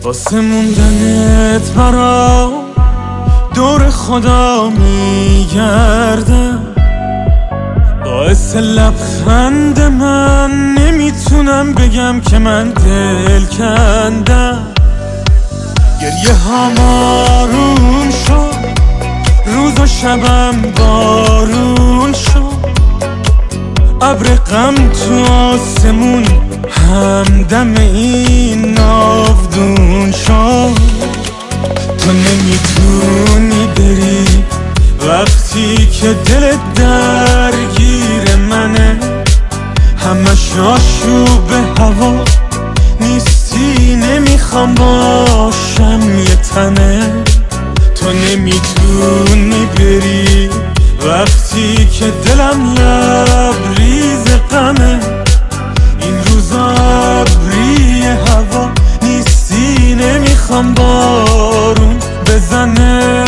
واسه موندنت برام دور خدا میگردم، باعث لبخند من نمیتونم بگم که من دل کندم. گریه ها مارون شد، روز و شبم بارون شد، ابر غم تو آسمون همدم این ناودون شد. تو نمیتونی بری وقتی که دلت درگیر منه، همش آشوب هوا نیستی، نمیخوام باشم یه تنه. تو نمیتونی بری وقتی که دلم لبریز غمه، این روزا ابری هوا نیستی، نمیخوام بارون بزنه.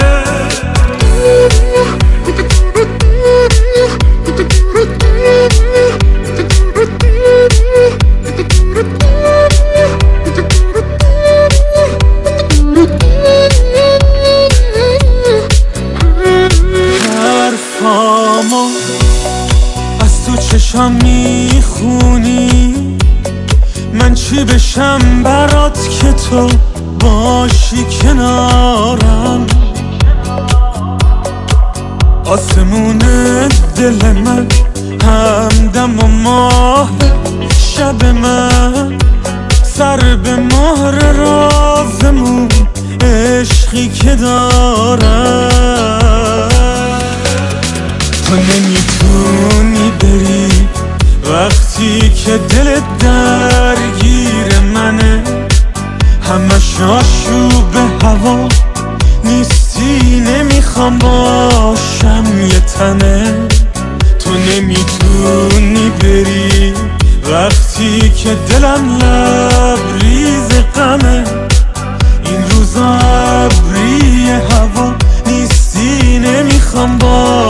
حرفامو از تو چشم میخونی، من چی بشم برات که تو باشی کنارم. آسمون دل من همدم و ماه شب من، سر به مهر رازمون عشقی که دارم. تو نمیتونی بری وقتی که دلت درگیر منه، همش آشوب هوا نیستی، نمیخوام باشم یه تنه. تو نمیتونی بری وقتی که دلم لبریز غمه، این روزا ابری هوا نیستی، نمیخوام باشم